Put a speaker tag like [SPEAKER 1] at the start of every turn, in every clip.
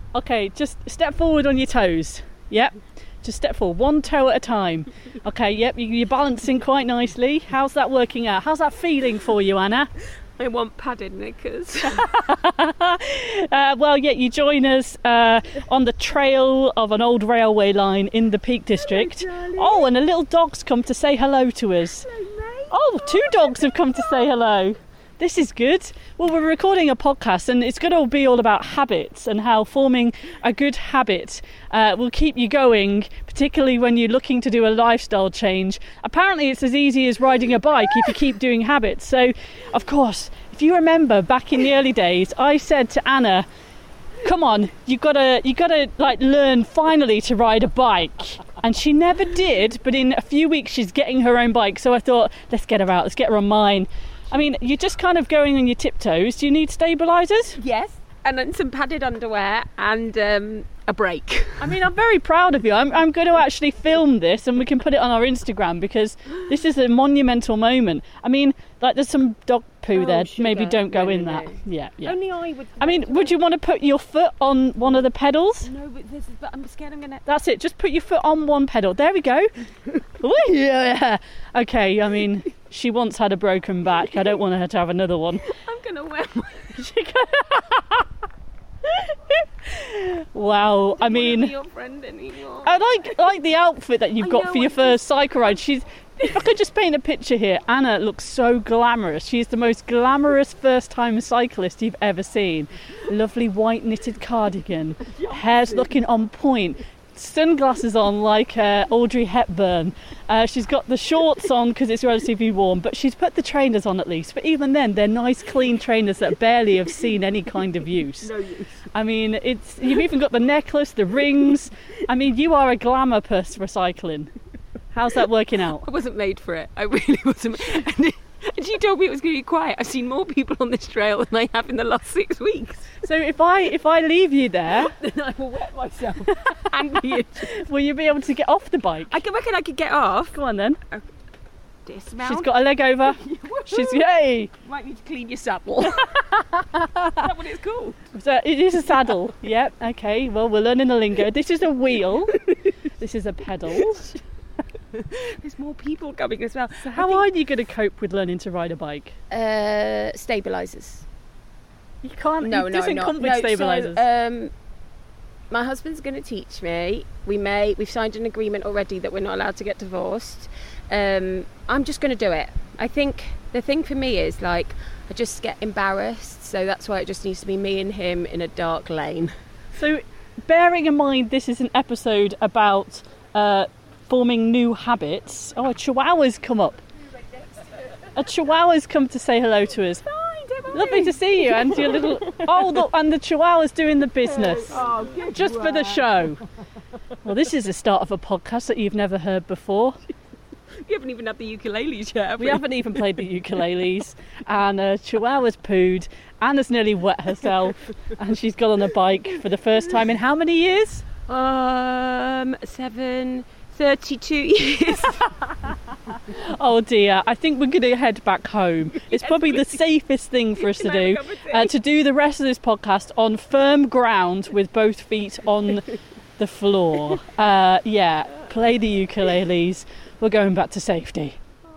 [SPEAKER 1] Okay, just step forward on your toes. Yep. Just step forward, one toe at a time. Okay, yep, you're balancing quite nicely. How's that working out? How's that feeling for you, Anna?
[SPEAKER 2] I want padded knickers.
[SPEAKER 1] Well, yeah, you join us on the trail of an old railway line in the Peak District. Oh, and a little dog's come to say hello to us. Oh, 2 dogs have come to say hello. This is good. Well, we're recording a podcast and it's going to be all about habits and how forming a good habit will keep you going, particularly when you're looking to do a lifestyle change. Apparently, it's as easy as riding a bike if you keep doing habits. So, of course, if you remember back in the early days, I said to Anna, come on, you gotta like learn finally to ride a bike. And she never did, but in a few weeks she's getting her own bike. So I thought, let's get her out, let's get her on mine. I mean, you're just kind of going on your tiptoes. Do you need stabilisers?
[SPEAKER 2] Yes, and then some padded underwear and a brake.
[SPEAKER 1] I mean, I'm very proud of you. I'm going to actually film this and we can put it on our Instagram because this is a monumental moment. I mean, like there's some dog poo there.
[SPEAKER 2] Sugar.
[SPEAKER 1] Maybe don't go in
[SPEAKER 2] No.
[SPEAKER 1] that. Yeah.
[SPEAKER 2] Only I would.
[SPEAKER 1] I mean, would you want to put your foot on one of the pedals?
[SPEAKER 2] No, but I'm scared I'm going to...
[SPEAKER 1] That's it. Just put your foot on one pedal. There we go. Ooh, yeah. Okay, I mean... She once had a broken back. I don't want her to have another one.
[SPEAKER 2] I'm going to wear my...
[SPEAKER 1] Wow, I mean...
[SPEAKER 2] I don't want to be your friend anymore.
[SPEAKER 1] I like the outfit that you've got for your first cycle ride. If I could just paint a picture here, Anna looks so glamorous. She's the most glamorous first-time cyclist you've ever seen. Lovely white knitted cardigan, hair's looking on point. Sunglasses on like Audrey Hepburn. She's got the shorts on because it's relatively warm, but she's put the trainers on at least. But even then, they're nice, clean trainers that barely have seen any kind of use.
[SPEAKER 2] No use.
[SPEAKER 1] I mean, you've even got the necklace, the rings. I mean, you are a glamour puss for cycling. How's that working out?
[SPEAKER 2] I wasn't made for it. I really wasn't. And she told me it was going to be quiet. I've seen more people on this trail than I have in the last 6 weeks.
[SPEAKER 1] So if I leave you there,
[SPEAKER 2] Then I will wet myself. And you.
[SPEAKER 1] will you be able to get off the bike?
[SPEAKER 2] I reckon I could get off.
[SPEAKER 1] Go on then.
[SPEAKER 2] Dismount.
[SPEAKER 1] She's got a leg over. She's yay.
[SPEAKER 2] Might need to clean your saddle. Is that what it's called?
[SPEAKER 1] So it is a saddle. Yep. Okay. Well, we're learning the lingo. This is a wheel. This is a pedal.
[SPEAKER 2] There's more people coming as well.
[SPEAKER 1] So how are you going to cope with learning to ride a bike?
[SPEAKER 2] Stabilisers.
[SPEAKER 1] You can't.
[SPEAKER 2] No,
[SPEAKER 1] it
[SPEAKER 2] no,
[SPEAKER 1] doesn't
[SPEAKER 2] no.
[SPEAKER 1] come with stabilisers.
[SPEAKER 2] So, my husband's going to teach me. We've signed an agreement already that we're not allowed to get divorced. I'm just going to do it. I think the thing for me is like I just get embarrassed, so that's why it just needs to be me and him in a dark lane.
[SPEAKER 1] So, bearing in mind this is an episode about forming new habits. Oh, a chihuahua's come up. A chihuahua's come to say hello to us. Lovely to see you, and your little... Oh, look, and the chihuahua's doing the business.
[SPEAKER 2] Oh, good
[SPEAKER 1] just for the show. Well, this is the start of a podcast that you've never heard before.
[SPEAKER 2] We haven't even had the ukuleles yet, have we?
[SPEAKER 1] We haven't even played the ukuleles. And chihuahua's pooed. Anna's nearly wet herself. And she's got on a bike for the first time in how many years?
[SPEAKER 2] 32 years.
[SPEAKER 1] Oh dear, I think we're going to head back home. It's probably the safest thing for us to do the rest of this podcast on firm ground with both feet on the floor. Yeah, play the ukuleles. We're going back to safety.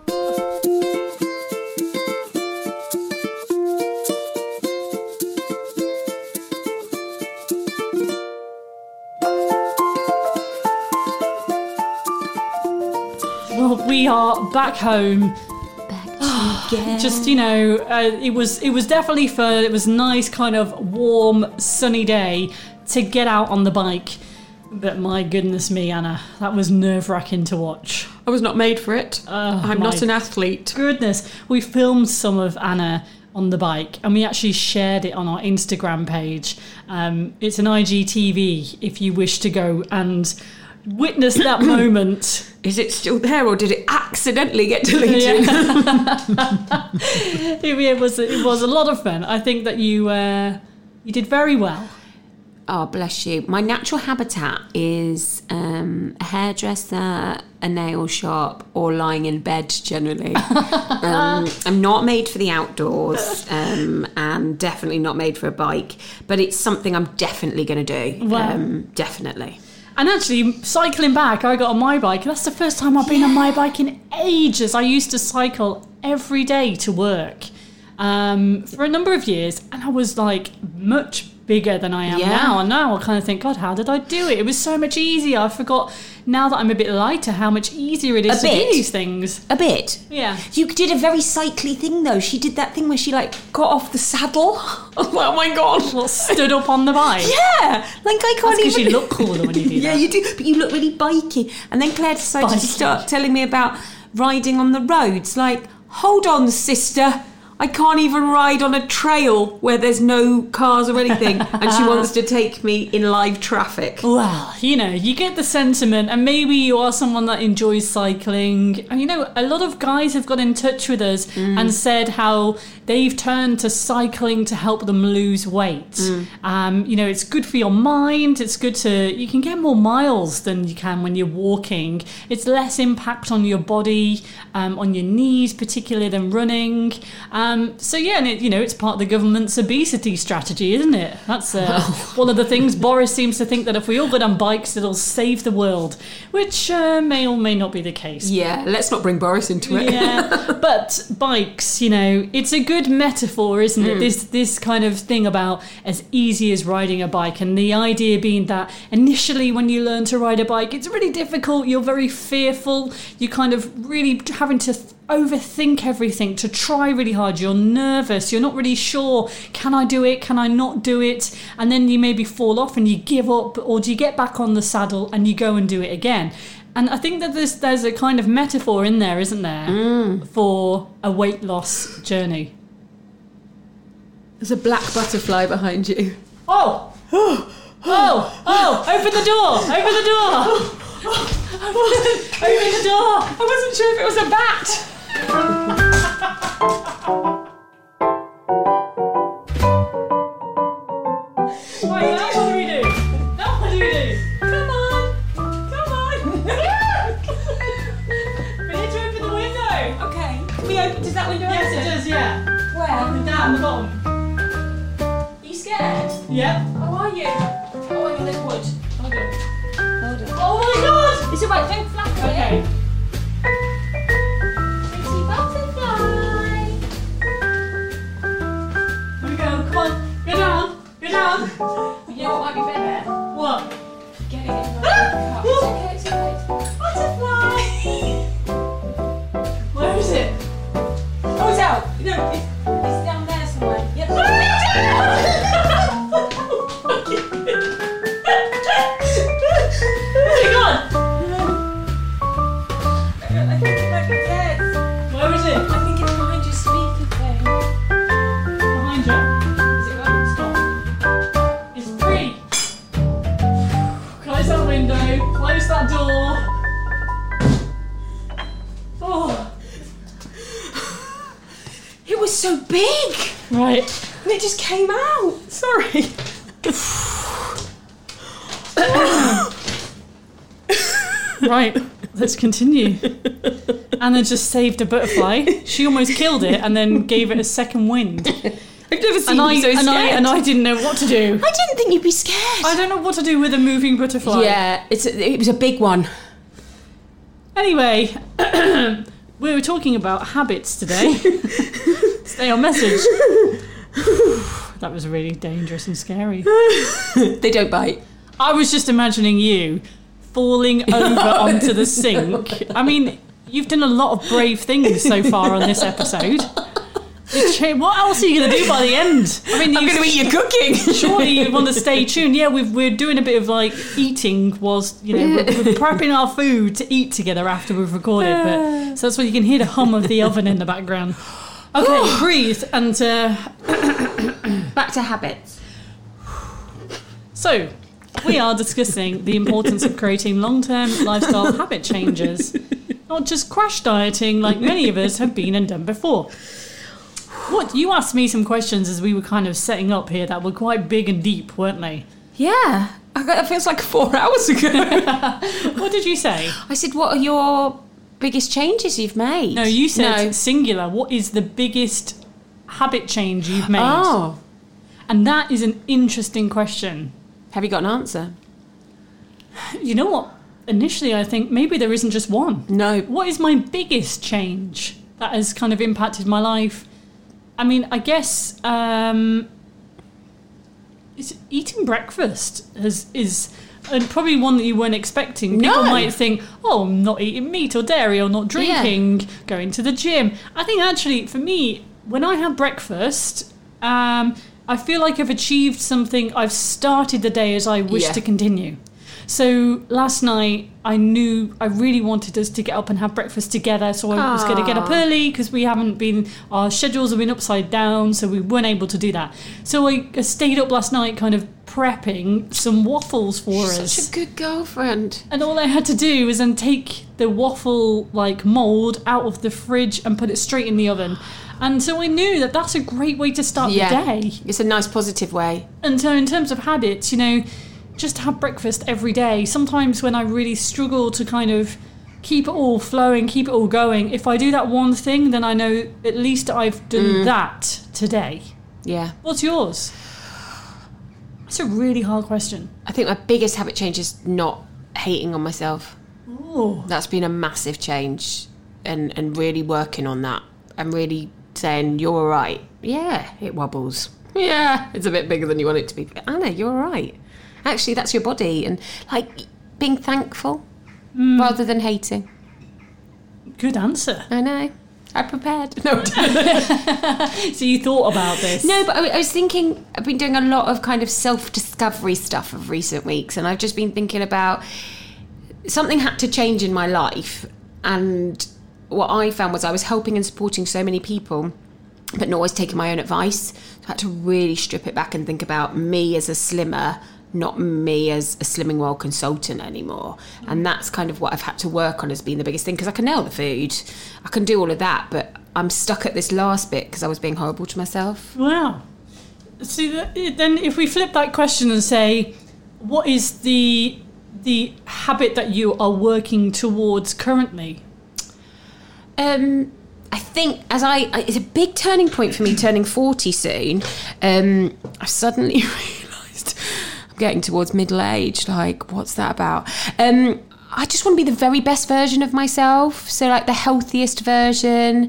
[SPEAKER 1] Well, we are back home. Just, it was definitely fun. It was a nice kind of warm, sunny day to get out on the bike. But my goodness me, Anna, that was nerve-wracking to watch.
[SPEAKER 2] I was not made for it. I'm not an athlete.
[SPEAKER 1] Goodness, we filmed some of Anna on the bike and we actually shared it on our Instagram page. It's an IGTV if you wish to go and witness that moment.
[SPEAKER 2] Is it still there or did it accidentally get deleted?
[SPEAKER 1] It was a lot of fun. I think that you did very well.
[SPEAKER 2] Oh, bless you. My natural habitat is a hairdresser, a nail shop, or lying in bed generally. I'm not made for the outdoors, and definitely not made for a bike, but it's something I'm definitely going to do.
[SPEAKER 1] Wow.
[SPEAKER 2] Definitely.
[SPEAKER 1] And actually, cycling back, I got on my bike. That's the first time I've been on my bike in ages. I used to cycle every day to work for a number of years, and I was like much bigger than I am now. And now I kind of think, God, how did I do it? It was so much easier. I forgot, now that I'm a bit lighter, how much easier it is to do these things.
[SPEAKER 2] A bit.
[SPEAKER 1] Yeah.
[SPEAKER 2] You did a very cycly thing, though. She did that thing where she, like, got off the saddle. Oh, my God.
[SPEAKER 1] Well, stood up on the bike.
[SPEAKER 2] Yeah. Like, I can't
[SPEAKER 1] That's because
[SPEAKER 2] even...
[SPEAKER 1] you look cooler when you do that.
[SPEAKER 2] Yeah, you do. But you look really bikey. And then Claire decided to start telling me about riding on the roads. Like, hold on, sister. I can't even ride on a trail where there's no cars or anything, and she wants to take me in live traffic.
[SPEAKER 1] Well, you know, you get the sentiment, and maybe you are someone that enjoys cycling. And, you know, a lot of guys have got in touch with us and said how they've turned to cycling to help them lose weight. You know, it's good for your mind. It's good you can get more miles than you can when you're walking. It's less impact on your body, on your knees, particularly than running. So yeah, and you know, it's part of the government's obesity strategy, isn't it? That's one of the things. Boris seems to think that if we all get on bikes, it'll save the world, which may or may not be the case.
[SPEAKER 2] Yeah, let's not bring Boris into it.
[SPEAKER 1] Yeah, but bikes, you know, it's a good metaphor, isn't it? This kind of thing about as easy as riding a bike, and the idea being that initially when you learn to ride a bike, it's really difficult. You're very fearful. You're kind of really having to overthink everything, to try really hard. You're nervous, you're not really sure, can I do it, can I not do it? And then you maybe fall off and you give up, or do you get back on the saddle and you go and do it again? And I think that there's a kind of metaphor in there, isn't there, for a weight loss journey.
[SPEAKER 2] There's a black butterfly behind you.
[SPEAKER 1] Oh! Open the door! Open the door! Open the door!
[SPEAKER 2] I wasn't sure if it was a bat.
[SPEAKER 1] Right, now what do we do? Now what do we do? Come on! We need to open the window!
[SPEAKER 2] Okay. Can we open? Does that window open?
[SPEAKER 1] Yes, it does, yeah.
[SPEAKER 2] Where?
[SPEAKER 1] Down the bottom.
[SPEAKER 2] Are you scared?
[SPEAKER 1] Yeah.
[SPEAKER 2] How are you? Oh, I'm in the wood. Hold on.
[SPEAKER 1] Oh my God!
[SPEAKER 2] It's alright, don't flap it.
[SPEAKER 1] Okay.
[SPEAKER 2] Pretty butterfly.
[SPEAKER 1] Here we go, come on. Go down. Go down.
[SPEAKER 2] You know what might be better?
[SPEAKER 1] What?
[SPEAKER 2] Get it in the cup. It's okay.
[SPEAKER 1] Butterfly! Where is it?
[SPEAKER 2] Oh, it's out. No, it's down there somewhere. Yep.
[SPEAKER 1] Where's it gone?
[SPEAKER 2] I think it might be dead.
[SPEAKER 1] Where is it?
[SPEAKER 2] I think it's behind your speaker thing.
[SPEAKER 1] Behind you.
[SPEAKER 2] Is it gone? It's gone.
[SPEAKER 1] It's free. Close that window. Close that door. Oh.
[SPEAKER 2] It was so big.
[SPEAKER 1] Right.
[SPEAKER 2] And it just came out. Sorry.
[SPEAKER 1] Right. Let's continue. Anna just saved a butterfly. She almost killed it and then gave it a second wind.
[SPEAKER 2] I've never seen you so scared.
[SPEAKER 1] And I didn't know what to do.
[SPEAKER 2] I didn't think you'd be scared.
[SPEAKER 1] I don't know what to do with a moving butterfly.
[SPEAKER 2] Yeah, it was a big one.
[SPEAKER 1] Anyway, we were talking about habits today. Stay on message. That was really dangerous and scary.
[SPEAKER 2] They don't bite.
[SPEAKER 1] I was just imagining you falling over onto the sink. I mean, you've done a lot of brave things so far on this episode. What else are you going to do by the end? I mean,
[SPEAKER 2] I'm going to eat your cooking.
[SPEAKER 1] Surely you want to stay tuned. Yeah, we're doing a bit of like eating whilst, you know, we're prepping our food to eat together after we've recorded. But so that's why you can hear the hum of the oven in the background. Okay, breathe and
[SPEAKER 2] back to habits.
[SPEAKER 1] So we are discussing the importance of creating long-term lifestyle habit changes, not just crash dieting like many of us have been and done before. What you asked me some questions as we were kind of setting up here that were quite big and deep, weren't they?
[SPEAKER 3] Yeah. That feels like 4 hours ago.
[SPEAKER 1] What did you say?
[SPEAKER 3] I said, what are your biggest changes you've made?
[SPEAKER 1] No, you said singular. What is the biggest habit change you've made?
[SPEAKER 3] Oh.
[SPEAKER 1] And that is an interesting question.
[SPEAKER 3] Have you got an answer?
[SPEAKER 1] You know what? Initially, I think maybe there isn't just one.
[SPEAKER 3] No.
[SPEAKER 1] What is my biggest change that has kind of impacted my life? I mean, I guess eating breakfast is probably one that you weren't expecting. People might think, oh, I'm not eating meat or dairy or not drinking, going to the gym. I think actually, for me, when I have breakfast, I feel like I've achieved something. I've started the day as I wish to continue. So last night, I knew I really wanted us to get up and have breakfast together. So I was going to get up early because our schedules have been upside down. So we weren't able to do that. So I stayed up last night kind of prepping some waffles for us.
[SPEAKER 3] Such a good girlfriend.
[SPEAKER 1] And all I had to do was then take the waffle mould out of the fridge and put it straight in the oven. And so I knew that that's a great way to start the day.
[SPEAKER 3] It's a nice positive way.
[SPEAKER 1] And so in terms of habits, just have breakfast every day. Sometimes when I really struggle to kind of keep it all flowing, keep it all going, if I do that one thing, then I know at least I've done that today.
[SPEAKER 3] Yeah.
[SPEAKER 1] What's yours? That's a really hard question.
[SPEAKER 3] I think my biggest habit change is not hating on myself.
[SPEAKER 1] Oh.
[SPEAKER 3] That's been a massive change, and really working on that. I'm really saying, you're all right. Yeah, it wobbles. Yeah, it's a bit bigger than you want it to be. Anna, you're all right. Actually, that's your body. And being thankful rather than hating.
[SPEAKER 1] Good answer.
[SPEAKER 3] I know. I prepared. No.
[SPEAKER 1] So you thought about this?
[SPEAKER 3] No, but I was thinking, I've been doing a lot of kind of self-discovery stuff of recent weeks, and I've just been thinking about something had to change in my life. And what I found was I was helping and supporting so many people, but not always taking my own advice. So I had to really strip it back and think about me as a slimmer, not me as a Slimming World consultant anymore. And that's kind of what I've had to work on as being the biggest thing, because I can nail the food, I can do all of that, but I'm stuck at this last bit because I was being horrible to myself.
[SPEAKER 1] Wow. See, then if we flip that question and say, what is the habit that you are working towards currently?
[SPEAKER 3] I think it's a big turning point for me, turning 40 soon. I've suddenly realised I'm getting towards middle age. What's that about? I just want to be the very best version of myself. So the healthiest version.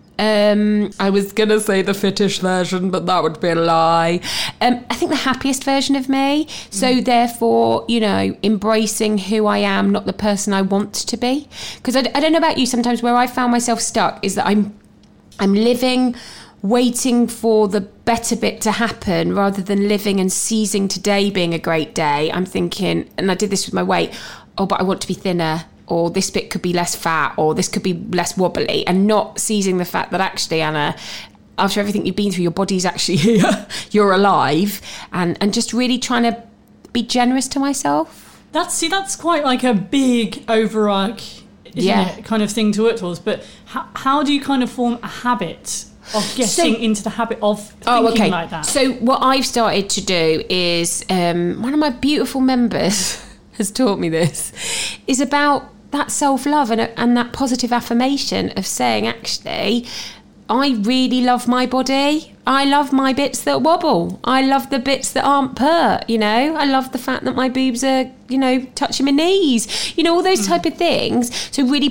[SPEAKER 3] I was going to say the fittish version, but that would be a lie. I think the happiest version of me. So therefore, embracing who I am, not the person I want to be. Because I don't know about you, sometimes where I found myself stuck is that I'm living, waiting for the better bit to happen rather than living and seizing today being a great day. I'm thinking, and I did this with my weight, but I want to be thinner, or this bit could be less fat, or this could be less wobbly, and not seizing the fact that actually, Anna, after everything you've been through, your body's actually here, you're alive, and just really trying to be generous to myself.
[SPEAKER 1] That's quite a big overarch kind of thing to work towards, but how do you kind of form a habit of getting into the habit of thinking like that? So
[SPEAKER 3] what I've started to do is, one of my beautiful members has taught me this, is about that self-love and that positive affirmation of saying, actually, I really love my body. I love my bits that wobble. I love the bits that aren't pert, I love the fact that my boobs are, touching my knees, all those type of things. So really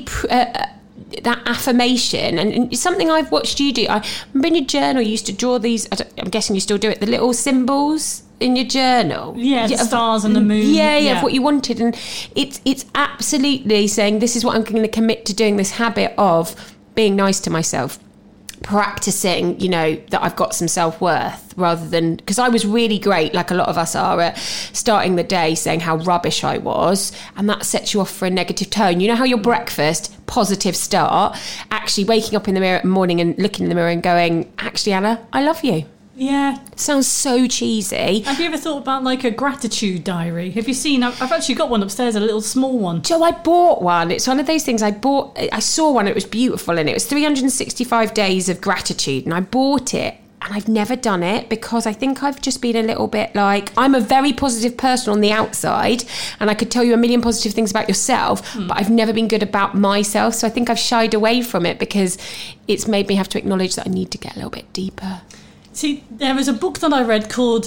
[SPEAKER 3] that affirmation, and it's something I've watched you do. I remember in your journal you used to draw these, I'm guessing you still do it, the little symbols in your journal.
[SPEAKER 1] Yeah, the stars and the moon.
[SPEAKER 3] Yeah, of what you wanted. And it's absolutely saying, this is what I'm going to commit to doing, this habit of being nice to myself, practicing, that I've got some self-worth, rather than, because I was really great, like a lot of us are, at starting the day saying how rubbish I was, and that sets you off for a negative tone. You know how your breakfast, positive start, actually waking up in the mirror in the morning and looking in the mirror and going, actually, Anna, I love you.
[SPEAKER 1] Yeah.
[SPEAKER 3] Sounds so cheesy.
[SPEAKER 1] Have you ever thought about a gratitude diary? Have you seen? I've actually got one upstairs, a little small one.
[SPEAKER 3] Joe, I bought one. It's one of those things I saw one, it was beautiful, and it was 365 days of gratitude, and I bought it and I've never done it because I think I've just been a little bit like, I'm a very positive person on the outside, and I could tell you a million positive things about yourself, but I've never been good about myself. So I think I've shied away from it because it's made me have to acknowledge that I need to get a little bit deeper.
[SPEAKER 1] See, there was a book that I read called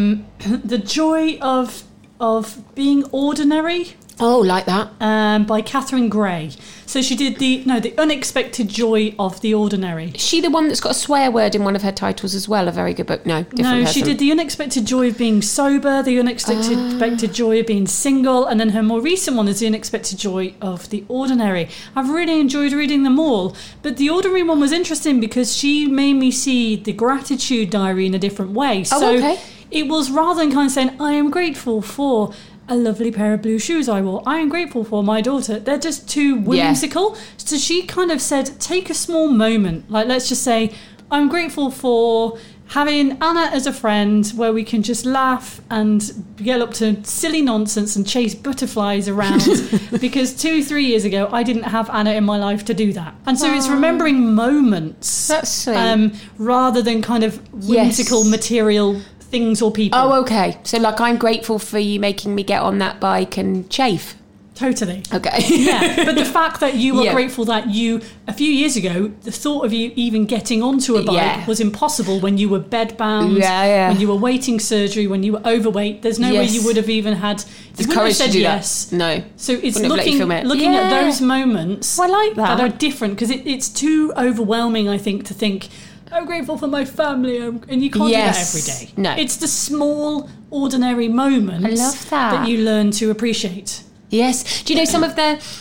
[SPEAKER 1] The Joy of Being Ordinary.
[SPEAKER 3] Oh, like that.
[SPEAKER 1] By Catherine Gray. So she did the Unexpected Joy of the Ordinary.
[SPEAKER 3] Is she the one that's got a swear word in one of her titles as well? A very good book. No, different
[SPEAKER 1] No,
[SPEAKER 3] person.
[SPEAKER 1] she did The Unexpected Joy of Being Sober, The Unexpected Joy of Being Single, and then her more recent one is The Unexpected Joy of the Ordinary. I've really enjoyed reading them all, but the Ordinary one was interesting because she made me see the gratitude diary in a different way. So it was, rather than kind of saying, I am grateful for a lovely pair of blue shoes I wore, I am grateful for my daughter, they're just too whimsical. So she kind of said, take a small moment, like let's just say, I'm grateful for having Anna as a friend where we can just laugh and get up to silly nonsense and chase butterflies around because 2-3 years ago I didn't have Anna in my life to do that. And so it's remembering moments.
[SPEAKER 3] That's sweet.
[SPEAKER 1] Rather than kind of whimsical material things or people.
[SPEAKER 3] Oh, okay. So, like, I'm grateful for you making me get on that bike and chafe.
[SPEAKER 1] Totally.
[SPEAKER 3] Okay.
[SPEAKER 1] Yeah, but the fact that you were grateful that you, a few years ago, the thought of you even getting onto a bike was impossible when you were bedbound, when you were waiting surgery, when you were overweight. There's no way you would have even had the
[SPEAKER 3] courage to do
[SPEAKER 1] yes.
[SPEAKER 3] that. No.
[SPEAKER 1] So it's looking at those moments
[SPEAKER 3] I like that
[SPEAKER 1] are different, because it's too overwhelming, I think, to think, I'm grateful for my family, and you can't do that every day.
[SPEAKER 3] No.
[SPEAKER 1] It's the small, ordinary moments
[SPEAKER 3] I love that
[SPEAKER 1] you learn to appreciate.
[SPEAKER 3] Yes. Do you know some of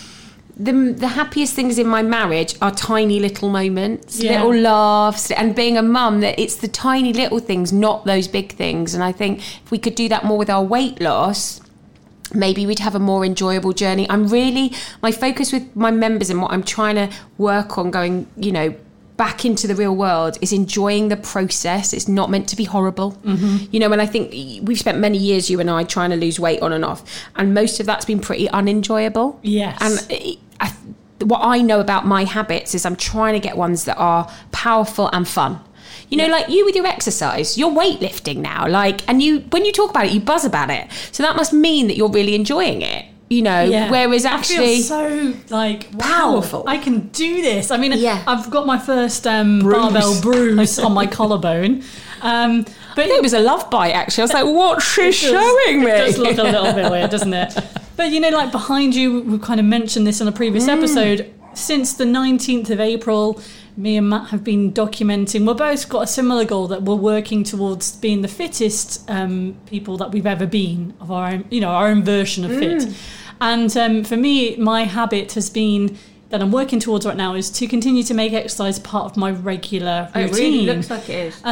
[SPEAKER 3] the happiest things in my marriage are tiny little moments, little laughs, and being a mum, that it's the tiny little things, not those big things. And I think if we could do that more with our weight loss, maybe we'd have a more enjoyable journey. My focus with my members and what I'm trying to work on going, back into the real world is enjoying the process. It's not meant to be horrible. And I think we've spent many years, you and I, trying to lose weight on and off, and most of that's been pretty unenjoyable.
[SPEAKER 1] Yes.
[SPEAKER 3] And what I know about my habits is I'm trying to get ones that are powerful and fun. Like you with your exercise, you're weightlifting now, and when you talk about it, you buzz about it. So that must mean that you're really enjoying it. Whereas actually
[SPEAKER 1] I feel so
[SPEAKER 3] powerful.
[SPEAKER 1] I can do this. I mean, I've got my first barbell bruise on my collarbone. But
[SPEAKER 3] it was a love bite, actually. I was like, what's she showing me?
[SPEAKER 1] It does look a little bit weird, doesn't it? But, behind you, we kind of mentioned this on a previous episode. Since the 19th of April, me and Matt have been documenting. We've both got a similar goal, that we're working towards being the fittest people that we've ever been, of our own, our own version of fit. And for me, my habit has been, that I'm working towards right now, is to continue to make exercise part of my regular routine.
[SPEAKER 3] It really looks like it is.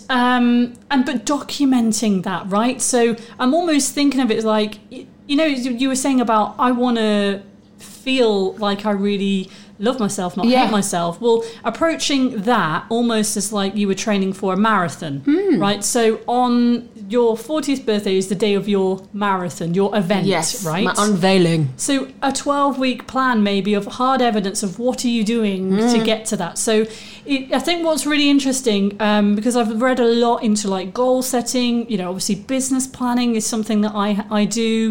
[SPEAKER 1] But documenting that, right? So I'm almost thinking of it as like, you were saying about, I want to feel like I really love myself, not hate myself. Well, approaching that almost as like you were training for a marathon, right? So on your 40th birthday is the day of your marathon, your event, right?
[SPEAKER 3] My unveiling.
[SPEAKER 1] So a 12-week plan maybe of hard evidence of what are you doing to get to that. So I think what's really interesting, because I've read a lot into like goal setting, obviously business planning is something that I do.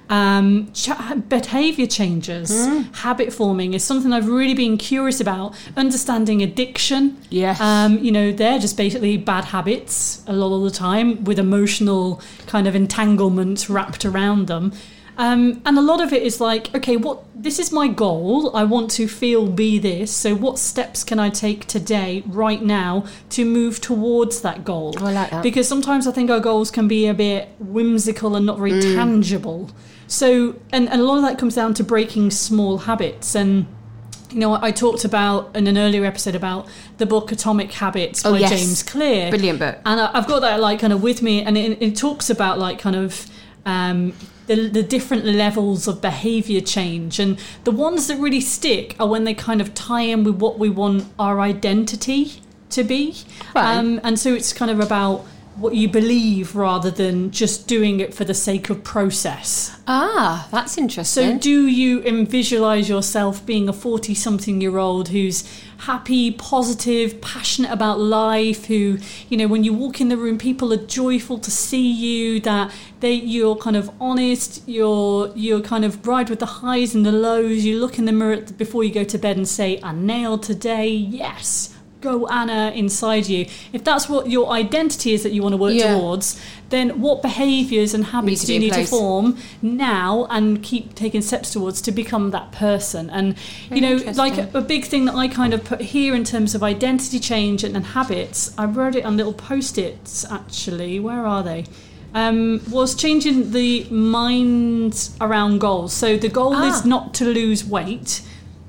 [SPEAKER 1] Behavior changes, habit forming is something I've really been curious about. Understanding addiction, they're just basically bad habits a lot of the time with emotional kind of entanglement wrapped around them. And a lot of it is like, okay, this is my goal. I want to be this. So what steps can I take today, right now, to move towards that goal?
[SPEAKER 3] I like that.
[SPEAKER 1] Because sometimes I think our goals can be a bit whimsical and not very tangible. So, and a lot of that comes down to breaking small habits. And, I talked about in an earlier episode about the book Atomic Habits by James Clear.
[SPEAKER 3] Brilliant book.
[SPEAKER 1] And I've got that like kind of with me, and it talks about like kind of the different levels of behaviour change. And the ones that really stick are when they kind of tie in with what we want our identity to be. Right. And so it's kind of about what you believe rather than just doing it for the sake of process.
[SPEAKER 3] Ah, that's interesting.
[SPEAKER 1] So do you visualize yourself being a 40-something-year-old who's happy, positive, passionate about life, who, you know, when you walk in the room, people are joyful to see you, that you're kind of honest, you're kind of ride with the highs and the lows, you look in the mirror before you go to bed and say, I nailed today, yes. Go Anna inside you. If that's what your identity is that you want to work towards, then what behaviours and habits do you need to form now and keep taking steps towards to become that person? And you know, like a big thing that I kind of put here in terms of identity change and habits, I wrote it on little post-its actually. Where are they? Was changing the mind around goals. So the goal is not to lose weight.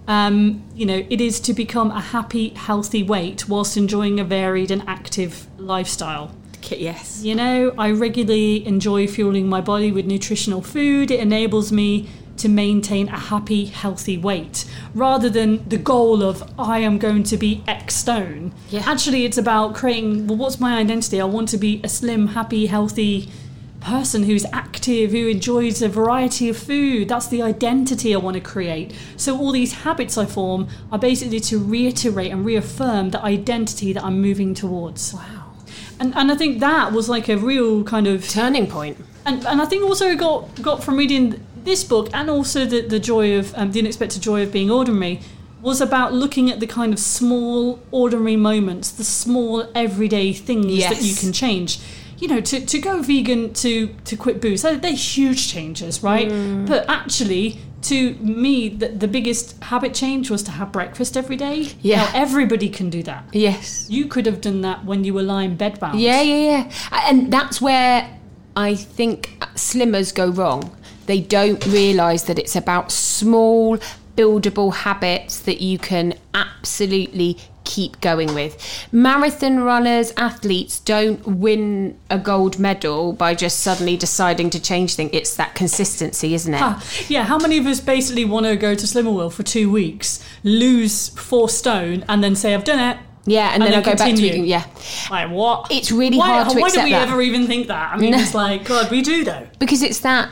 [SPEAKER 1] You know, it is to become a happy, healthy weight whilst enjoying a varied and active lifestyle.
[SPEAKER 3] Yes.
[SPEAKER 1] You know, I regularly enjoy fueling my body with nutritional food. It enables me to maintain a happy, healthy weight rather than the goal of I am going to be X stone. Yeah. Actually, it's about creating, well, what's my identity? I want to be a slim, happy, healthy person who's active, who enjoys a variety of food. That's the identity I want to create. So all these habits I form are basically to reiterate and reaffirm the identity that I'm moving towards.
[SPEAKER 3] Wow.
[SPEAKER 1] And I think that was like a real kind of
[SPEAKER 3] turning point.
[SPEAKER 1] And I think also it got from reading this book, and also the joy of the unexpected joy of being ordinary, was about looking at the kind of small ordinary moments, the small everyday things that you can change. You know, to go vegan, to quit booze, they're huge changes, right? But actually, to me, the biggest habit change was to have breakfast every day. Yeah. Now, everybody can do that.
[SPEAKER 3] Yes.
[SPEAKER 1] You could have done that when you were lying bedbound.
[SPEAKER 3] Yeah. And that's where I think slimmers go wrong. They don't realise that it's about small, buildable habits that you can absolutely keep going with. Marathon runners, athletes don't win a gold medal by just suddenly deciding to change things. It's that consistency, isn't it?
[SPEAKER 1] Yeah, how many of us basically want to go to Slimmerville for 2 weeks, lose 4 stone, and then say, I've done it?
[SPEAKER 3] Yeah, and then I'll go back to eating. Yeah.
[SPEAKER 1] Like, what?
[SPEAKER 3] It's really hard to accept that.
[SPEAKER 1] Why do we ever even think that? I mean, it's like, God, we do though.
[SPEAKER 3] Because it's that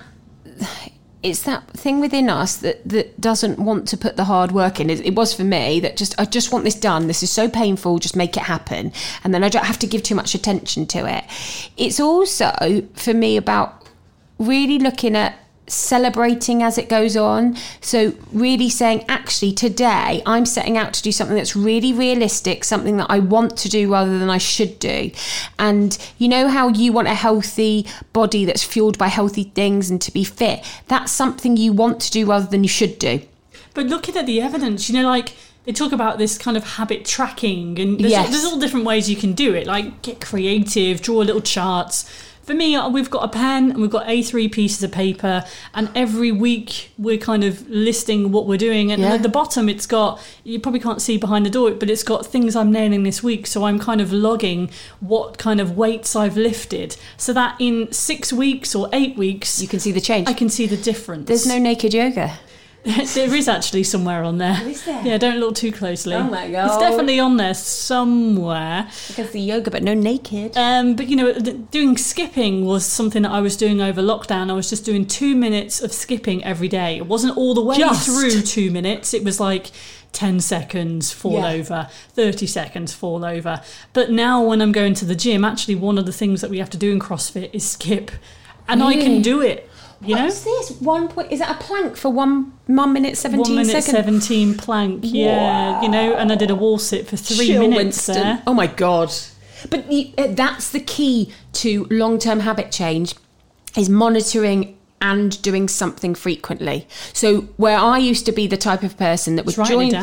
[SPEAKER 3] thing within us that doesn't want to put the hard work in. It was for me that I just want this done. This is so painful, just make it happen. And then I don't have to give too much attention to it. It's also, for me, about really looking at celebrating as it goes on. So really saying, actually, today I'm setting out to do something that's really realistic, something that I want to do rather than I should do. And you know how you want a healthy body that's fueled by healthy things and to be fit? That's something you want to do rather than you should do.
[SPEAKER 1] But looking at the evidence, you know, like they talk about this kind of habit tracking, and there's all different ways you can do it, like get creative, draw little charts. For me, we've got a pen and we've got A3 pieces of paper, and every week we're kind of listing what we're doing. And at the bottom, it's got, you probably can't see behind the door, but it's got things I'm nailing this week. So I'm kind of logging what kind of weights I've lifted, so that in 6 weeks or 8 weeks,
[SPEAKER 3] you can see the change.
[SPEAKER 1] I can see the difference.
[SPEAKER 3] There's no naked yoga.
[SPEAKER 1] There is actually somewhere on there.
[SPEAKER 3] Is there?
[SPEAKER 1] Yeah, don't look too closely.
[SPEAKER 3] Oh my God.
[SPEAKER 1] It's definitely on there somewhere.
[SPEAKER 3] Because the yoga, but no naked.
[SPEAKER 1] But you know, doing skipping was something that I was doing over lockdown. I was just doing 2 minutes of skipping every day. It wasn't all the way through 2 minutes. It was like 10 seconds, fall over, 30 seconds, fall over. But now when I'm going to the gym, actually one of the things that we have to do in CrossFit is skip. And I can do it. You know?
[SPEAKER 3] What's this? Is that a plank for 1 minute 17
[SPEAKER 1] 1 minute
[SPEAKER 3] seconds?
[SPEAKER 1] 17 plank, yeah. You know, and I did a wall sit for 3 minutes there.
[SPEAKER 3] Oh my God. But that's the key to long-term habit change, is monitoring and doing something frequently. So where I used to be the type of person that would join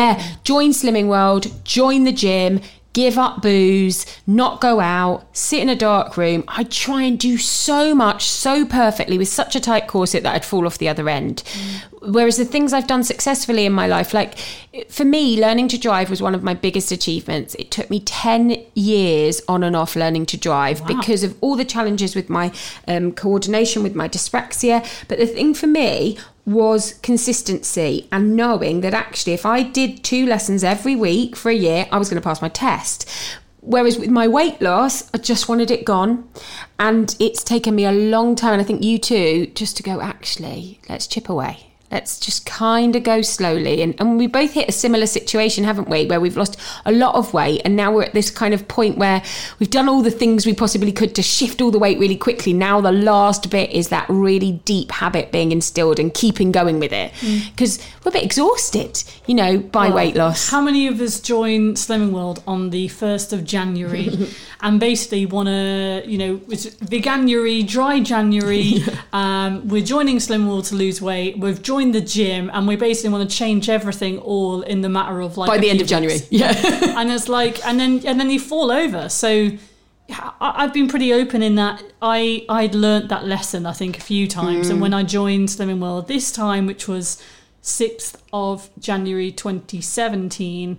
[SPEAKER 3] Slimming World, join the gym, give up booze, not go out, sit in a dark room. I'd try and do so much, so perfectly with such a tight corset that I'd fall off the other end. Whereas the things I've done successfully in my life, like for me, learning to drive was one of my biggest achievements. It took me 10 years on and off learning to drive because of all the challenges with my coordination, with my dyspraxia. But the thing for me was consistency and knowing that actually if I did 2 lessons every week for a year, I was going to pass my test. Whereas with my weight loss, I just wanted it gone. And it's taken me a long time, and I think you too, just to go, actually, let's chip away. Let's just kind of go slowly. And we both hit a similar situation, haven't we? Where we've lost a lot of weight. And now we're at this kind of point where we've done all the things we possibly could to shift all the weight really quickly. Now the last bit is that really deep habit being instilled and keeping going with it. Because we're a bit exhausted, by weight loss.
[SPEAKER 1] How many of us join Slimming World on the 1st of January and basically want to, it's Veganuary, dry January. We're joining Slimming World to lose weight. We've joined the gym and we basically want to change everything all in the matter of like
[SPEAKER 3] by the end of January. Yeah.
[SPEAKER 1] And it's like, and then you fall over. So I've been pretty open in that I'd learnt that lesson, I think, a few times. And when I joined Slimming World this time, which was 6th of January 2017,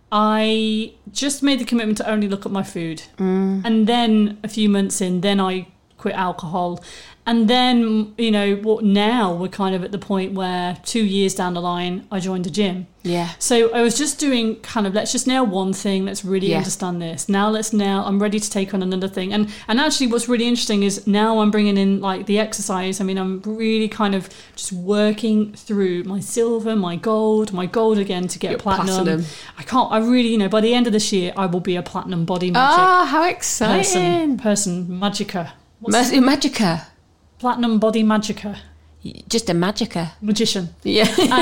[SPEAKER 1] I just made the commitment to only look at my food. And then a few months in, then I quit alcohol. And then, now we're kind of at the point where 2 years down the line, I joined a gym.
[SPEAKER 3] Yeah.
[SPEAKER 1] So I was just doing let's just nail one thing. Let's really understand this. Now I'm ready to take on another thing. And actually what's really interesting is now I'm bringing in like the exercise. I mean, I'm really kind of just working through my silver, my gold again to get platinum. I really, by the end of this year, I will be a platinum body magic.
[SPEAKER 3] Oh, how exciting.
[SPEAKER 1] Person, Magica.
[SPEAKER 3] Magica.
[SPEAKER 1] Platinum body Magica.
[SPEAKER 3] Just a Magica.
[SPEAKER 1] Magician.
[SPEAKER 3] Yeah.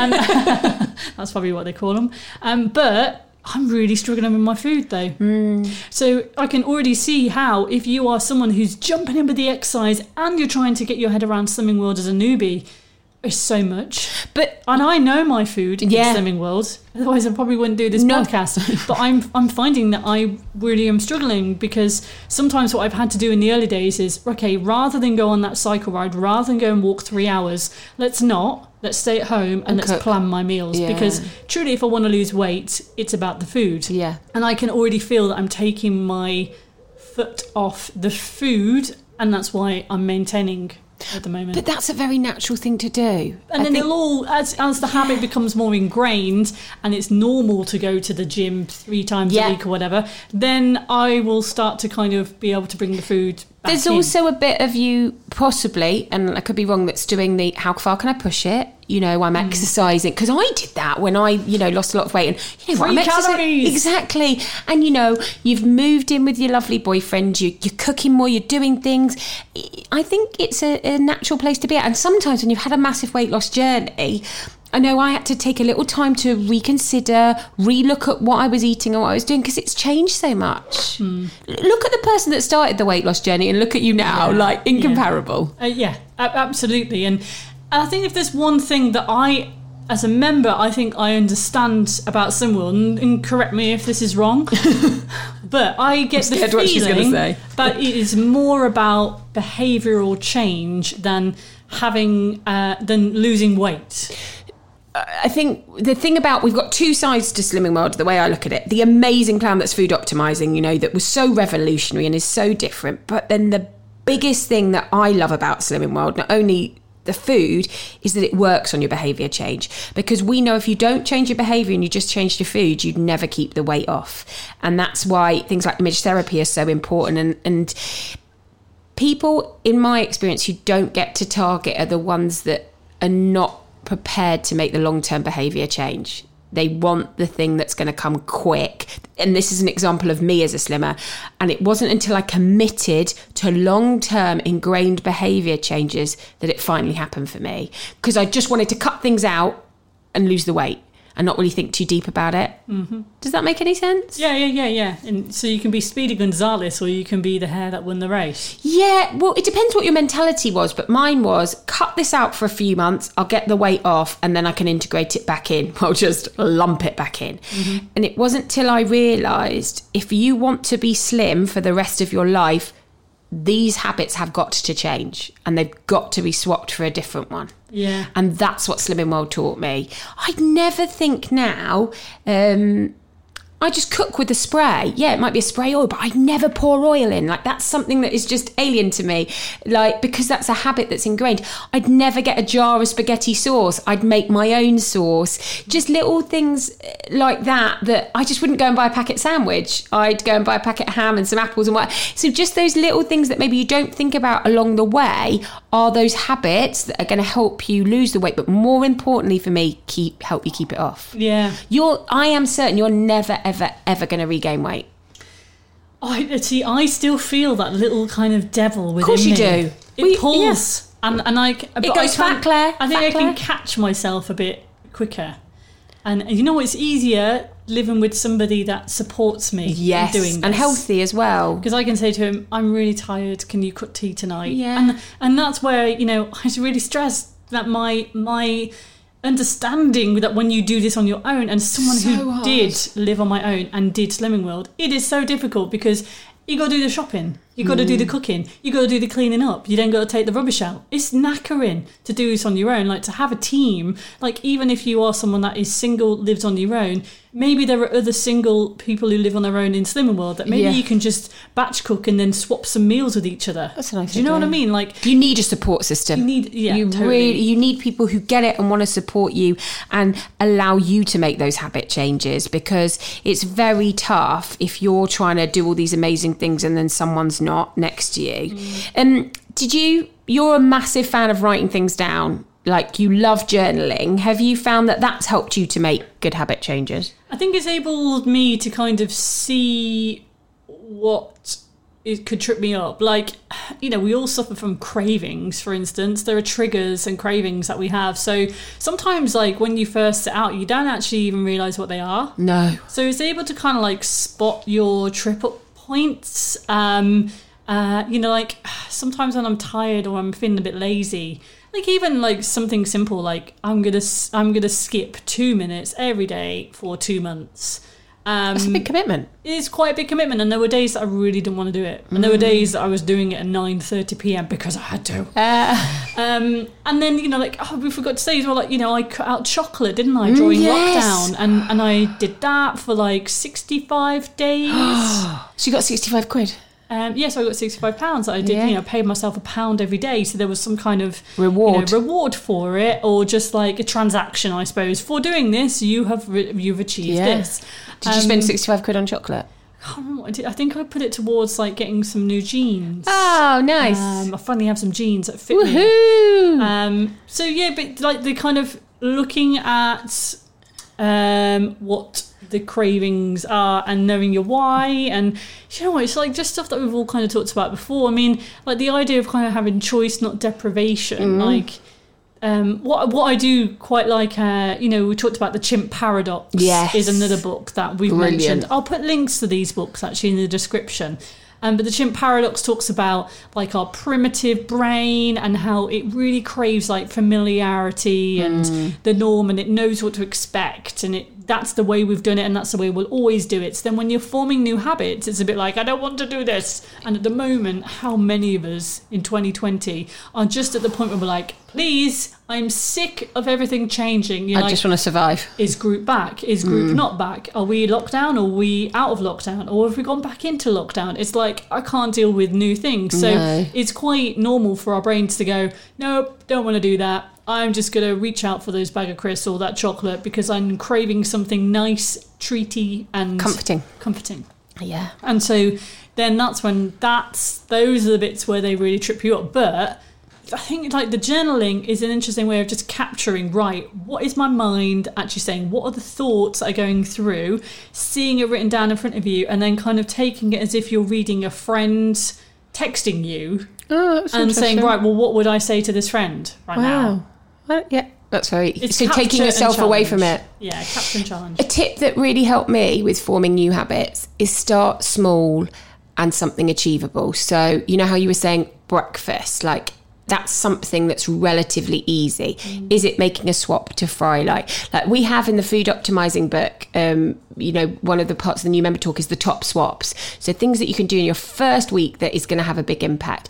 [SPEAKER 1] That's probably what they call them. But I'm really struggling with my food though. So I can already see how if you are someone who's jumping in with the exercise and you're trying to get your head around Slimming World as a newbie, it's so much. And I know my food in Slimming World. Otherwise I probably wouldn't do this podcast. But I'm finding that I really am struggling because sometimes what I've had to do in the early days is, okay, rather than go on that cycle ride, rather than go and walk 3 hours, let's stay at home and let's plan my meals. Because truly, if I want to lose weight, it's about the food. Yeah. And I can already feel that I'm taking my foot off the food, and that's why I'm maintaining at the moment.
[SPEAKER 3] But that's a very natural thing to do.
[SPEAKER 1] And then it'll all, as the habit becomes more ingrained and it's normal to go to the gym 3 times a week or whatever, then I will start to kind of be able to bring the food back
[SPEAKER 3] There's
[SPEAKER 1] in.
[SPEAKER 3] Also a bit of you, possibly, and I could be wrong, that's doing the how far can I push it? I'm exercising. Because I did that when I, lost a lot of weight. And
[SPEAKER 1] what, I'm exercising.
[SPEAKER 3] Exactly. And, you've moved in with your lovely boyfriend. You're cooking more. You're doing things. I think it's a natural place to be at. And sometimes when you've had a massive weight loss journey, I know I had to take a little time to reconsider, relook at what I was eating and what I was doing because it's changed so much. Look at the person that started the weight loss journey and look at you now, incomparable.
[SPEAKER 1] Absolutely. And I think if there's one thing that I, as a member, I think I understand about Slimming World, and correct me if this is wrong, but I get the feeling that it is more about behavioural change than than losing weight.
[SPEAKER 3] I think the thing about, we've got 2 sides to Slimming World, the way I look at it. The amazing plan that's food optimizing, that was so revolutionary and is so different. But then the biggest thing that I love about Slimming World, not only the food, is that it works on your behaviour change. Because we know if you don't change your behaviour and you just changed your food, you'd never keep the weight off. And that's why things like image therapy are so important. And people, in my experience, who don't get to target are the ones that are not prepared to make the long-term behaviour change. They want the thing that's going to come quick. And this is an example of me as a slimmer. And it wasn't until I committed to long-term ingrained behaviour changes that it finally happened for me. Because I just wanted to cut things out and lose the weight and not really think too deep about it. Does that make any sense?
[SPEAKER 1] Yeah. And so you can be Speedy Gonzalez or you can be the hare that won the race.
[SPEAKER 3] Yeah, well, it depends what your mentality was, but mine was, cut this out for a few months, I'll get the weight off, and then I can integrate it back in. I'll just lump it back in. And it wasn't till I realised, if you want to be slim for the rest of your life, these habits have got to change and they've got to be swapped for a different one.
[SPEAKER 1] Yeah.
[SPEAKER 3] And that's what Slimming World taught me. I'd never think now, I I just cook with a spray. Yeah, it might be a spray oil, but I never pour oil in. Like, that's something that is just alien to me. Like, because that's a habit that's ingrained. I'd never get a jar of spaghetti sauce. I'd make my own sauce. Just little things like that I just wouldn't go and buy a packet sandwich. I'd go and buy a packet of ham and some apples and what. So just those little things that maybe you don't think about along the way are those habits that are going to help you lose the weight, but more importantly for me, help you keep it off.
[SPEAKER 1] Yeah.
[SPEAKER 3] I am certain you're never, ever, ever going to regain weight.
[SPEAKER 1] I still feel that little kind of devil within me.
[SPEAKER 3] Of course you do.
[SPEAKER 1] It pulls. Yeah.
[SPEAKER 3] It goes fat, Claire.
[SPEAKER 1] I think I can catch myself a bit quicker. And you know, it's easier living with somebody that supports me in doing this.
[SPEAKER 3] And healthy as well.
[SPEAKER 1] Because I can say to him, I'm really tired, can you cook tea tonight?
[SPEAKER 3] Yeah.
[SPEAKER 1] And that's where, you know, I was really stressed that my understanding that when you do this on your own, and someone who did live on my own and did Slimming World, it is so difficult because you got to do the shopping, you got to do the cooking, you got to do the cleaning up, you then got to take the rubbish out. It's knackering to do this on your own. Like, to have a team, like, even if you are someone that is single, lives on your own, maybe there are other single people who live on their own in Slimming World that maybe you can just batch cook and then swap some meals with each other.
[SPEAKER 3] That's a nice
[SPEAKER 1] idea. Do you know what I mean? Like,
[SPEAKER 3] you need a support system.
[SPEAKER 1] You need, totally.
[SPEAKER 3] You need people who get it and want to support you and allow you to make those habit changes, because it's very tough if you're trying to do all these amazing things and then someone's not next to you. You're a massive fan of writing things down. Like, you love journaling. Have you found that that's helped you to make good habit changes?
[SPEAKER 1] I think it's enabled me to kind of see what it could trip me up. Like, you know, we all suffer from cravings, for instance. There are triggers and cravings that we have. So sometimes, like, when you first set out, you don't actually even realise what they are.
[SPEAKER 3] No.
[SPEAKER 1] So it's able to kind of, like, spot your trip-up points. You know, like, sometimes when I'm tired or I'm feeling a bit lazy, like, even like something simple like I'm gonna skip 2 minutes every day for 2 months.
[SPEAKER 3] That's a big commitment.
[SPEAKER 1] It's quite a big commitment, and there were days that I really didn't want to do it, and there were days that I was doing it at 9:30 p.m. because I had to. And then, you know, like, we forgot to say as well, like, you know, I cut out chocolate, didn't I, during lockdown, and I did that for like 65 days.
[SPEAKER 3] So you got 65 quid.
[SPEAKER 1] Yes, I got £65 that I did, you know, paid myself £1 every day. So there was some kind of
[SPEAKER 3] reward,
[SPEAKER 1] reward for it, or just like a transaction, I suppose. For doing this, you've achieved this.
[SPEAKER 3] Did you spend 65 quid on chocolate?
[SPEAKER 1] I can't remember what I did. I think I put it towards like getting some new jeans.
[SPEAKER 3] Oh, nice.
[SPEAKER 1] I finally have some jeans that fit
[SPEAKER 3] me.
[SPEAKER 1] So yeah, but like the kind of looking at what the cravings are and knowing your why, and you know what, it's like just stuff that we've all kind of talked about before. I mean, like the idea of kind of having choice, not deprivation. Like what I do quite like, you know, we talked about The Chimp Paradox. Is another book that we've mentioned. I'll put links to these books actually in the description. But The Chimp Paradox talks about like our primitive brain and how it really craves like familiarity and the norm, and it knows what to expect, and that's the way we've done it, and that's the way we'll always do it. So then when you're forming new habits, it's a bit like, I don't want to do this. And at the moment, how many of us in 2020 are just at the point where we're like, please, I'm sick of everything changing.
[SPEAKER 3] I just want to survive.
[SPEAKER 1] Is group back? Is group not back? Are we locked down? Are we out of lockdown? Or have we gone back into lockdown? It's like, I can't deal with new things. So it's quite normal for our brains to go, nope, don't want to do that. I'm just going to reach out for those bag of crisps or that chocolate because I'm craving something nice, treaty and comforting.
[SPEAKER 3] Yeah.
[SPEAKER 1] And so then that's when those are the bits where they really trip you up. But I think like the journaling is an interesting way of just capturing, right, what is my mind actually saying? What are the thoughts that are going through? Seeing it written down in front of you, and then kind of taking it as if you're reading a friend texting you and saying, right, well, what would I say to this friend now?
[SPEAKER 3] Yeah, that's very... So taking yourself away from it.
[SPEAKER 1] Yeah, capture and challenge.
[SPEAKER 3] A tip that really helped me with forming new habits is start small and something achievable. So, you know how you were saying breakfast, like that's something that's relatively easy. Is it making a swap to fry? Like we have in the food optimizing book, you know, one of the parts of the new member talk is the top swaps. So things that you can do in your first week that is going to have a big impact.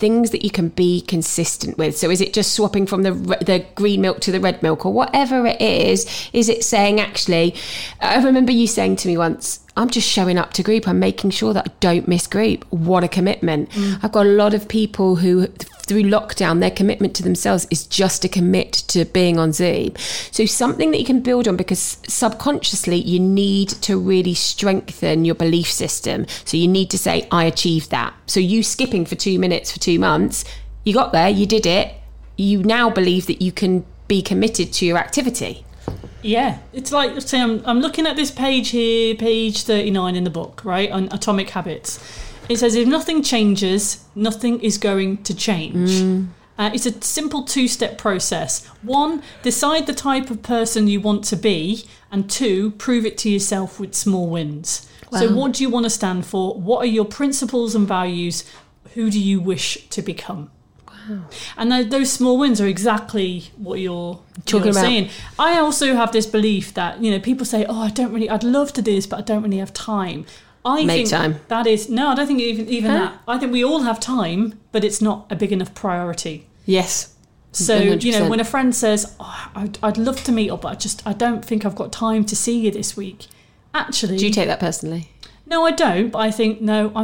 [SPEAKER 3] things that you can be consistent with. So is it just swapping from the green milk to the red milk, or whatever it is? Is it saying, actually, I remember you saying to me once, I'm just showing up to group. I'm making sure that I don't miss group. What a commitment. I've got a lot of people who, through lockdown, their commitment to themselves is just to commit to being on Zoom. So something that you can build on, because subconsciously you need to really strengthen your belief system. So you need to say, I achieved that. So you skipping for 2 minutes for 2 months, you got there, you did it. You now believe that you can be committed to your activity.
[SPEAKER 1] Yeah, it's like, say, I'm looking at this page here, page 39 in the book, right, on Atomic Habits. It says, if nothing changes, nothing is going to change. It's a simple 2-step process. 1, decide the type of person you want to be, and 2, prove it to yourself with small wins. Wow. So what do you want to stand for? What are your principles and values? Who do you wish to become? Wow. And those small wins are exactly what you're talking about. Saying. I also have this belief that, people say, oh, I'd love to do this, but I don't really have time. I don't think even that. I think we all have time, but it's not a big enough priority.
[SPEAKER 3] Yes.
[SPEAKER 1] So, 100%. When a friend says, oh, I'd love to meet up, but I don't think I've got time to see you this week. Actually... Do
[SPEAKER 3] you take that personally?
[SPEAKER 1] No, I don't. But I think, no,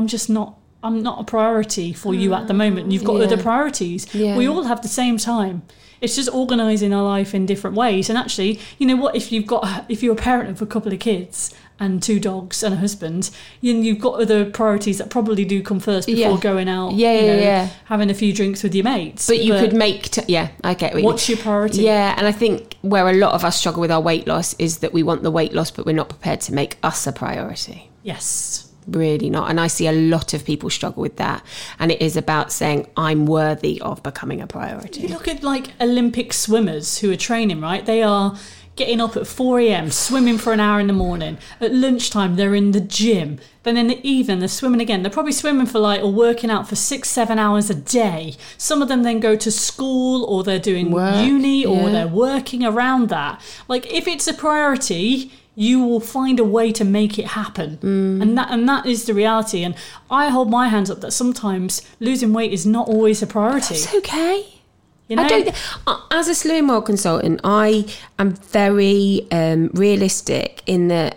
[SPEAKER 1] I'm not a priority for you at the moment. You've got other priorities. Yeah. We all have the same time. It's just organising our life in different ways. And actually, you know what? If you're a parent of a couple of kids and 2 dogs and a husband, you've got other priorities that probably do come first before going out. Having a few drinks with your mates.
[SPEAKER 3] But you could make. I get what
[SPEAKER 1] what's your priority?
[SPEAKER 3] Yeah, and I think where a lot of us struggle with our weight loss is that we want the weight loss, but we're not prepared to make us a priority.
[SPEAKER 1] Yes.
[SPEAKER 3] Really not. And I see a lot of people struggle with that. And it is about saying, I'm worthy of becoming a priority.
[SPEAKER 1] You look at like Olympic swimmers who are training, right? They are getting up at 4 a.m, swimming for an hour in the morning. At lunchtime, they're in the gym. Then in the evening, they're swimming again. They're probably swimming for or working out for 6-7 hours a day. Some of them then go to school, or they're doing uni, or they're working around that. Like, if it's a priority, you will find a way to make it happen. And that is the reality. And I hold my hands up that sometimes losing weight is not always a priority.
[SPEAKER 3] That's okay. I don't. As a Slimming World consultant, I am very realistic in that,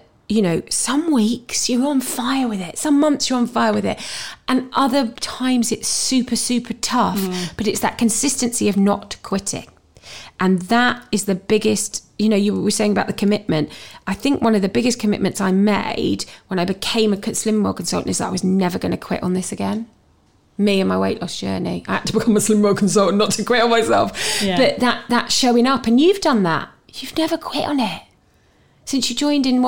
[SPEAKER 3] some weeks you're on fire with it. Some months you're on fire with it. And other times it's super, super tough. But it's that consistency of not quitting. And that is the biggest, you were saying about the commitment. I think one of the biggest commitments I made when I became a Slimming World consultant is that I was never going to quit on this again. Me and my weight loss journey. I had to become a Slimming World consultant not to quit on myself. Yeah. But that showing up, and you've done that. You've never quit on it. Since you joined in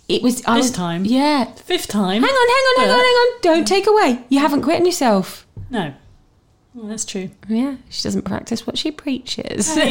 [SPEAKER 1] this time?
[SPEAKER 3] Yeah.
[SPEAKER 1] 5th time.
[SPEAKER 3] Hang on. Don't take away. You haven't quit on yourself.
[SPEAKER 1] No. Well, that's true.
[SPEAKER 3] Yeah, she doesn't practice what she preaches.
[SPEAKER 1] I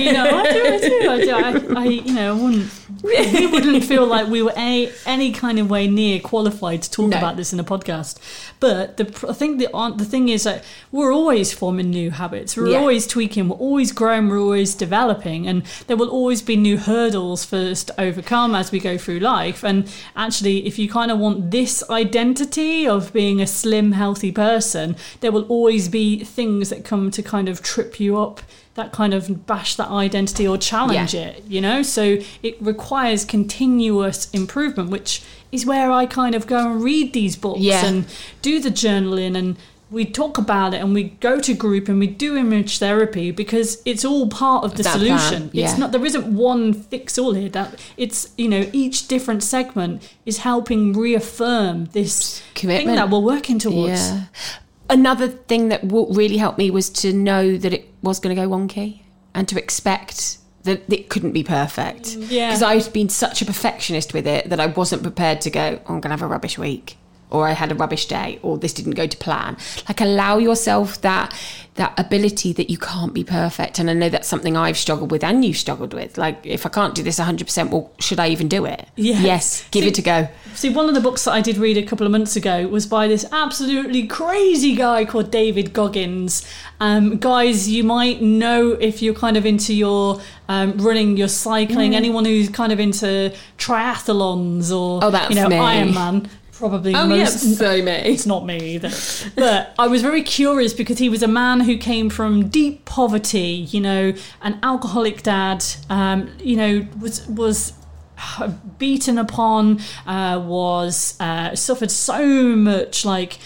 [SPEAKER 1] do. We wouldn't feel like we were any kind of way near qualified to talk about this in a podcast. But I think the thing is that we're always forming new habits. We're always tweaking. We're always growing. We're always developing. And there will always be new hurdles for us to overcome as we go through life. And actually, if you kind of want this identity of being a slim, healthy person, there will always be things that come to kind of trip you up, that kind of bash that identity or challenge it, so it requires continuous improvement, which is where I kind of go and read these books and do the journaling, and we talk about it, and we go to group and we do image therapy, because it's all part of the solution. It's not, there isn't one fix all here. That it's, each different segment is helping reaffirm this commitment thing that we're working towards.
[SPEAKER 3] Another thing that really helped me was to know that it was going to go wonky, and to expect that it couldn't be perfect. Because I'd been such a perfectionist with it that I wasn't prepared to go, I'm going to have a rubbish week, or I had a rubbish day, or this didn't go to plan. Like, allow yourself that ability that you can't be perfect. And I know that's something I've struggled with, and you've struggled with. Like, if I can't do this 100%, well, should I even do it? Yes, give it a go.
[SPEAKER 1] See, one of the books that I did read a couple of months ago was by this absolutely crazy guy called David Goggins. Guys, you might know if you're kind of into your running, your cycling, anyone who's kind of into triathlons or
[SPEAKER 3] Ironman.
[SPEAKER 1] probably
[SPEAKER 3] so me.
[SPEAKER 1] It's not me either. But I was very curious because he was a man who came from deep poverty, you know, an alcoholic dad, you know, was beaten upon, suffered so much like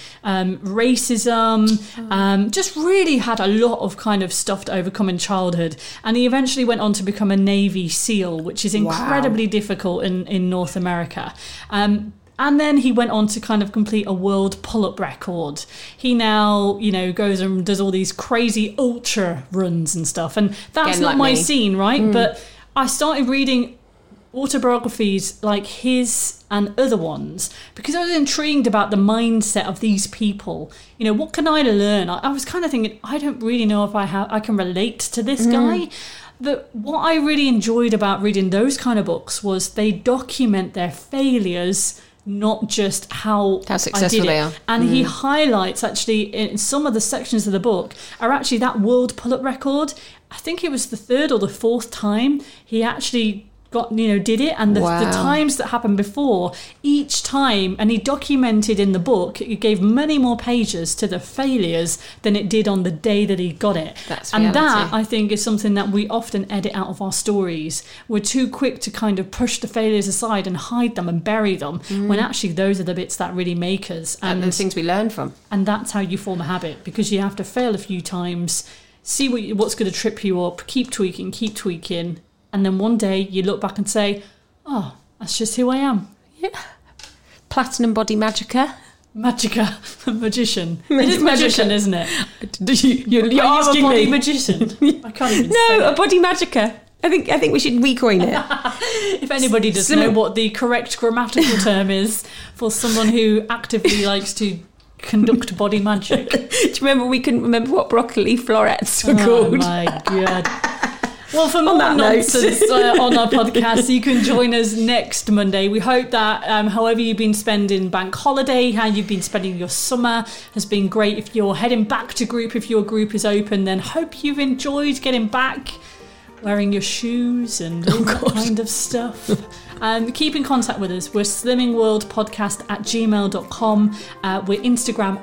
[SPEAKER 1] racism, just really had a lot of kind of stuff to overcome in childhood. And he eventually went on to become a Navy SEAL, which is incredibly difficult in North America. And then he went on to kind of complete a world pull-up record. He now, you know, goes and does all these crazy ultra runs and stuff. And that's not my scene, right? But I started reading autobiographies like his and other ones because I was intrigued about the mindset of these people. You know, what can I learn? I was kind of thinking, I don't really know if I can relate to this guy. But what I really enjoyed about reading those kind of books was they document their failures, not just how
[SPEAKER 3] successful they are.
[SPEAKER 1] And he highlights, actually, in some of the sections of the book, are actually that world pull-up record. I think it was the 3rd or the 4th time he actually did it, and the times that happened before each time, and he documented in the book. It gave many more pages to the failures than it did on the day that he got it.
[SPEAKER 3] That's
[SPEAKER 1] and
[SPEAKER 3] reality.
[SPEAKER 1] That, I think, is something that we often edit out of our stories. We're too quick to kind of push the failures aside and hide them and bury them, when actually those are the bits that really make us,
[SPEAKER 3] and the things we learn from.
[SPEAKER 1] And that's how you form a habit, because you have to fail a few times, see what's going to trip you up, keep tweaking. And then one day you look back and say, oh, that's just who I am.
[SPEAKER 3] Yeah. Platinum body magician.
[SPEAKER 1] Magician. It is magician, isn't it?
[SPEAKER 3] You're asking
[SPEAKER 1] a body
[SPEAKER 3] me.
[SPEAKER 1] magician? I can't even say
[SPEAKER 3] No, a body magica. I think we should recoin it.
[SPEAKER 1] If anybody does know what the correct grammatical term is for someone who actively likes to conduct body magic.
[SPEAKER 3] Do you remember we couldn't remember what broccoli florets were called?
[SPEAKER 1] Oh my God. Well, for more nonsense on our podcast, you can join us next Monday. We hope that however you've been spending bank holiday, how you've been spending your summer has been great. If you're heading back to group, if your group is open, then hope you've enjoyed getting back, wearing your shoes and all that kind of stuff. Keep in contact with us. We're slimmingworldpodcast@gmail.com. We're Instagram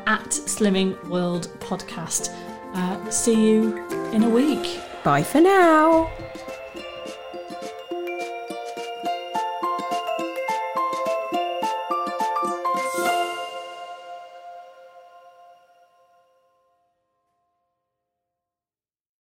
[SPEAKER 1] @slimmingworldpodcast. See you in a week.
[SPEAKER 3] Bye for now.